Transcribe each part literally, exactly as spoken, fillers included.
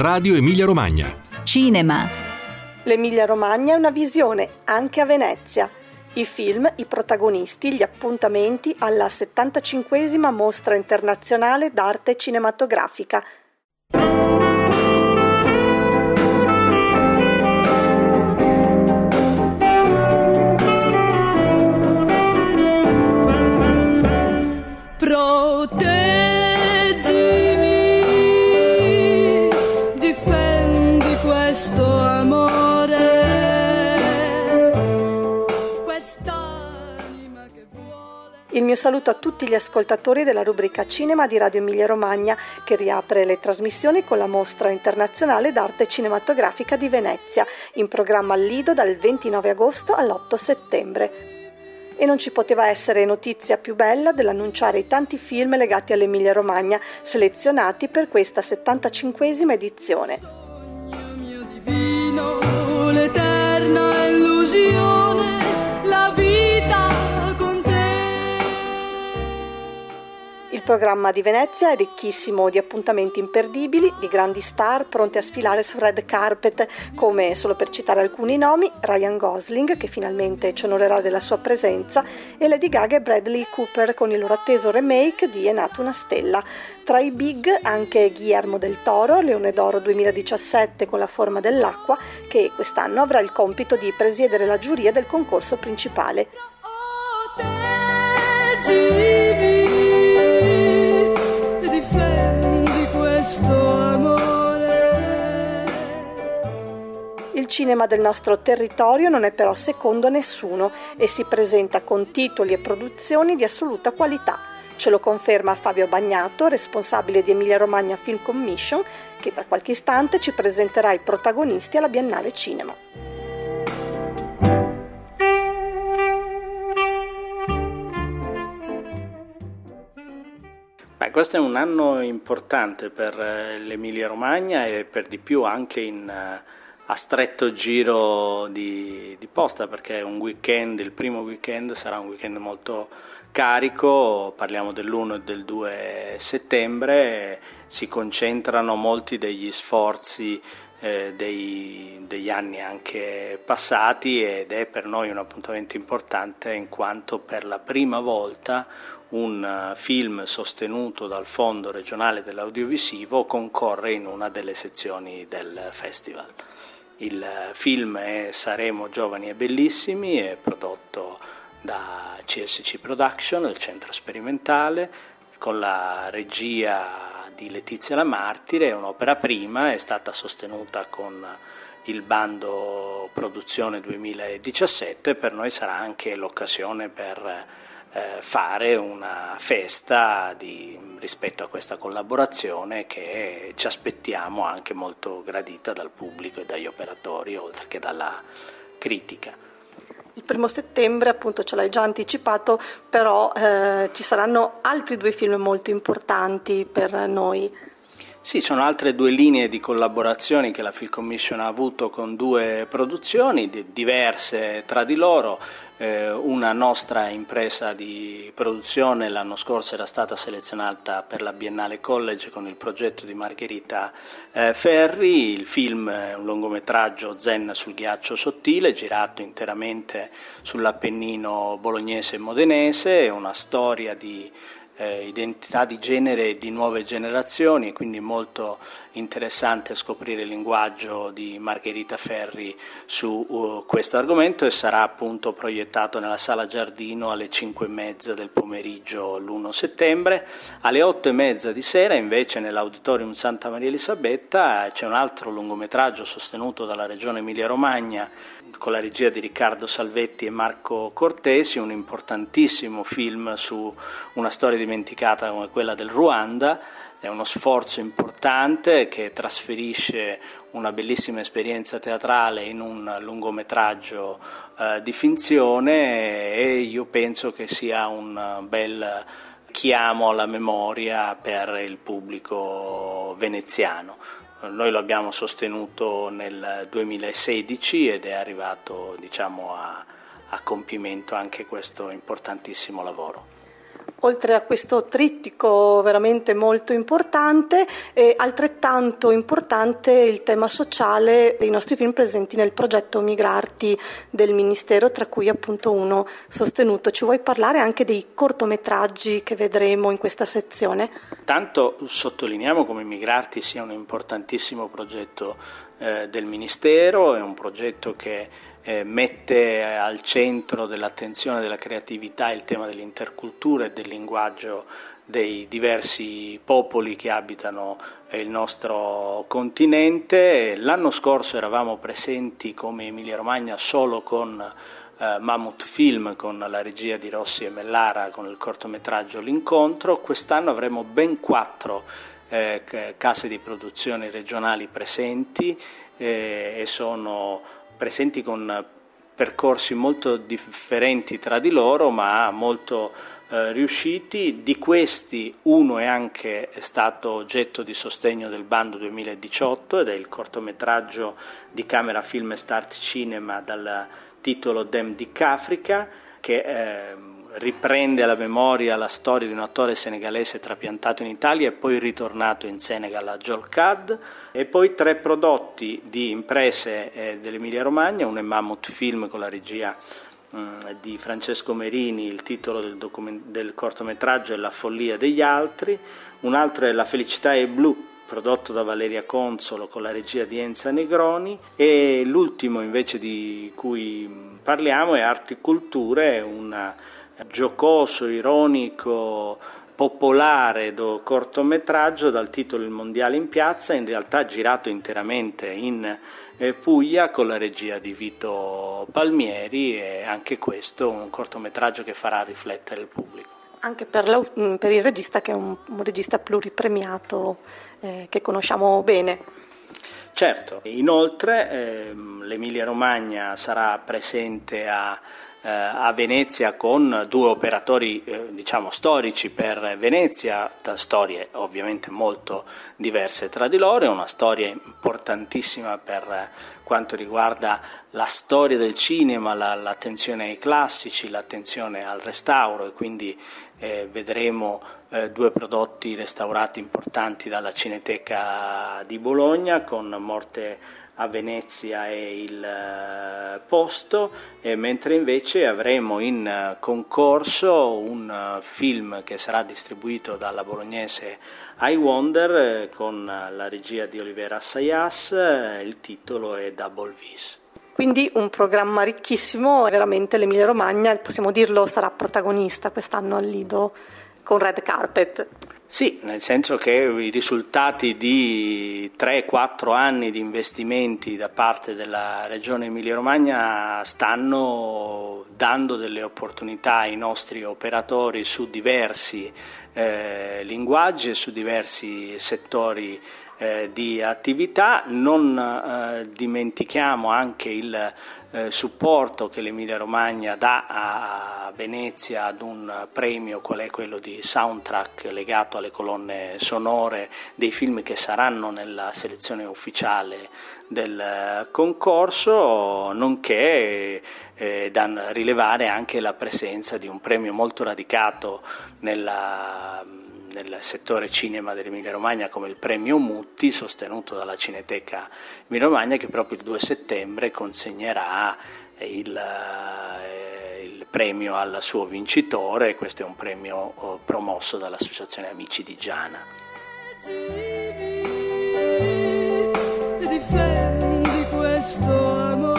Radio Emilia Romagna. Cinema. L'Emilia Romagna è una visione anche a Venezia. I film, i protagonisti, gli appuntamenti alla settantacinquesima Mostra Internazionale d'Arte Cinematografica. Proteggimi, difendi questo amore, quest'anima che vuole. Il mio saluto a tutti gli ascoltatori della rubrica Cinema di Radio Emilia Romagna, che riapre le trasmissioni con la Mostra Internazionale d'Arte Cinematografica di Venezia, in programma al Lido dal ventinove agosto all'otto settembre. E non ci poteva essere notizia più bella dell'annunciare i tanti film legati all'Emilia Romagna, selezionati per questa settantacinquesima edizione. Sogno mio divino, l'eterna illusione, la vita con te. Il programma di Venezia è ricchissimo di appuntamenti imperdibili, di grandi star pronte a sfilare sul red carpet, come, solo per citare alcuni nomi, Ryan Gosling, che finalmente ci onorerà della sua presenza, e Lady Gaga e Bradley Cooper con il loro atteso remake di È nata una stella. Tra i big anche Guillermo del Toro, Leone d'Oro duemiladiciassette con La forma dell'acqua, che quest'anno avrà il compito di presiedere la giuria del concorso principale. Il cinema del nostro territorio non è però secondo a nessuno e si presenta con titoli e produzioni di assoluta qualità. Ce lo conferma Fabio Bagnato, responsabile di Emilia Romagna Film Commission, che tra qualche istante ci presenterà i protagonisti alla Biennale Cinema. Beh, questo è un anno importante per l'Emilia Romagna e per di più anche in, a stretto giro di, di posta, perché un weekend, il primo weekend sarà un weekend molto carico, parliamo dell'uno e del due settembre, si concentrano molti degli sforzi eh, dei, degli anni anche passati ed è per noi un appuntamento importante in quanto per la prima volta un film sostenuto dal Fondo regionale dell'audiovisivo concorre in una delle sezioni del festival. Il film è Saremo giovani e bellissimi, è prodotto da C S C Production, il centro sperimentale, con la regia di Letizia La Martire. È un'opera prima, è stata sostenuta con il bando produzione duemiladiciassette, per noi sarà anche l'occasione per fare una festa di, rispetto a questa collaborazione che ci aspettiamo anche molto gradita dal pubblico e dagli operatori, oltre che dalla critica. Il primo settembre, appunto, ce l'hai già anticipato, però eh, ci saranno altri due film molto importanti per noi. Sì, sono altre due linee di collaborazioni che la Film Commission ha avuto con due produzioni diverse tra di loro. Eh, una nostra impresa di produzione l'anno scorso era stata selezionata per la Biennale College con il progetto di Margherita eh, Ferri. Il film è un lungometraggio Zen sul ghiaccio sottile, girato interamente sull'Appennino bolognese e modenese, è una storia di Eh, identità di genere e di nuove generazioni, e quindi molto interessante scoprire il linguaggio di Margherita Ferri su uh, questo argomento, e sarà appunto proiettato nella Sala Giardino alle cinque e mezza del pomeriggio l'primo settembre. Alle otto e mezza di sera invece nell'Auditorium Santa Maria Elisabetta c'è un altro lungometraggio sostenuto dalla Regione Emilia Romagna con la regia di Riccardo Salvetti e Marco Cortesi, un importantissimo film su una storia dimenticata come quella del Ruanda. È uno sforzo importante che trasferisce una bellissima esperienza teatrale in un lungometraggio eh, di finzione, e io penso che sia un bel chiamo alla memoria per il pubblico veneziano. Noi lo abbiamo sostenuto nel duemilasedici ed è arrivato, diciamo, a, a compimento anche questo importantissimo lavoro. Oltre a questo trittico veramente molto importante, è altrettanto importante il tema sociale dei nostri film presenti nel progetto Migrarti del Ministero, tra cui appunto uno sostenuto. Ci vuoi parlare anche dei cortometraggi che vedremo in questa sezione? Tanto sottolineiamo come Migrarti sia un importantissimo progetto eh, del Ministero, è un progetto che Eh, mette al centro dell'attenzione della creatività il tema dell'intercultura e del linguaggio dei diversi popoli che abitano eh, il nostro continente. L'anno scorso eravamo presenti come Emilia Romagna solo con eh, Mammut Film, con la regia di Rossi e Mellara, con il cortometraggio L'incontro. Quest'anno avremo ben quattro eh, case di produzione regionali presenti eh, e sono presenti con percorsi molto differenti tra di loro, ma molto eh, riusciti. Di questi uno è anche è stato oggetto di sostegno del bando duemiladiciotto ed è il cortometraggio di Camera Film e Start Cinema dal titolo Dem Dik Africa, che eh, riprende alla memoria la storia di un attore senegalese trapiantato in Italia e poi ritornato in Senegal a Jolcad, e poi tre prodotti di imprese eh, dell'Emilia Romagna. Uno è Mammut Film con la regia mh, di Francesco Merini, il titolo del, document- del cortometraggio è La follia degli altri. Un altro è La felicità è blu, prodotto da Valeria Consolo con la regia di Enza Negroni, e l'ultimo invece di cui parliamo è Articulture, un giocoso, ironico, popolare do cortometraggio dal titolo Il mondiale in piazza, in realtà girato interamente in eh, Puglia con la regia di Vito Palmieri, e anche questo un cortometraggio che farà riflettere il pubblico. Anche per, per il regista, che è un, un regista pluripremiato eh, che conosciamo bene. Certo, inoltre ehm, l'Emilia Romagna sarà presente a a Venezia con due operatori eh, diciamo storici per Venezia, da storie ovviamente molto diverse tra di loro. È una storia importantissima per quanto riguarda la storia del cinema, la, l'attenzione ai classici, l'attenzione al restauro, e quindi eh, vedremo eh, due prodotti restaurati importanti dalla Cineteca di Bologna, con Morte a Venezia e Il uh, Posto, e mentre invece avremo in uh, concorso un uh, film che sarà distribuito dalla bolognese I Wonder eh, con uh, la regia di Olivera Assayas, eh, il titolo è Double Vis. Quindi un programma ricchissimo, veramente l'Emilia Romagna, possiamo dirlo, sarà protagonista quest'anno al Lido con Red Carpet. Sì, nel senso che i risultati di tre quattro anni di investimenti da parte della Regione Emilia-Romagna stanno dando delle opportunità ai nostri operatori su diversi eh, linguaggi e su diversi settori eh, di attività. Non eh, dimentichiamo anche il eh, supporto che l'Emilia Romagna dà a Venezia ad un premio qual è quello di soundtrack legato alle colonne sonore dei film che saranno nella selezione ufficiale del concorso, nonché eh, da rilevare anche la presenza di un premio molto radicato nella nel settore cinema dell'Emilia Romagna come il premio Mutti, sostenuto dalla Cineteca Emilia Romagna, che proprio il due settembre consegnerà il, eh, il premio al suo vincitore. Questo è un premio eh, promosso dall'Associazione Amici di Giana. Difendi questo amore.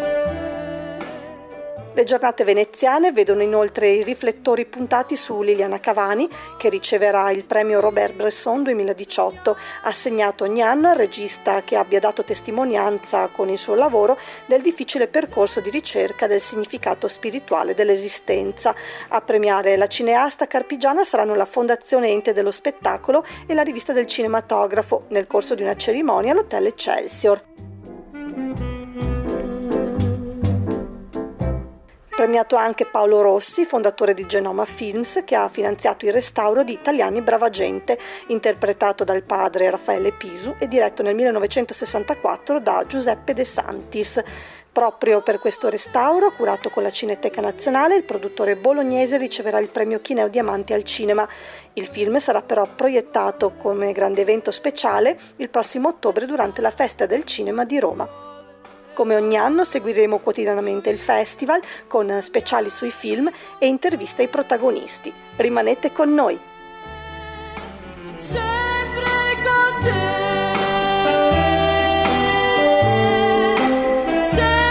Le giornate veneziane vedono inoltre i riflettori puntati su Liliana Cavani, che riceverà il premio Robert Bresson duemiladiciotto, assegnato ogni anno al regista che abbia dato testimonianza con il suo lavoro del difficile percorso di ricerca del significato spirituale dell'esistenza. A premiare la cineasta carpigiana saranno la Fondazione Ente dello Spettacolo e la Rivista del Cinematografo, nel corso di una cerimonia all'Hotel Excelsior. Premiato anche Paolo Rossi, fondatore di Genoma Films, che ha finanziato il restauro di Italiani Brava Gente, interpretato dal padre Raffaele Pisu e diretto nel millenovecentosessantaquattro da Giuseppe De Santis. Proprio per questo restauro, curato con la Cineteca Nazionale, il produttore bolognese riceverà il premio Chineo Diamanti al cinema. Il film sarà però proiettato come grande evento speciale il prossimo ottobre durante la Festa del Cinema di Roma. Come ogni anno seguiremo quotidianamente il festival con speciali sui film e interviste ai protagonisti. Rimanete con noi! Sempre con te. Sempre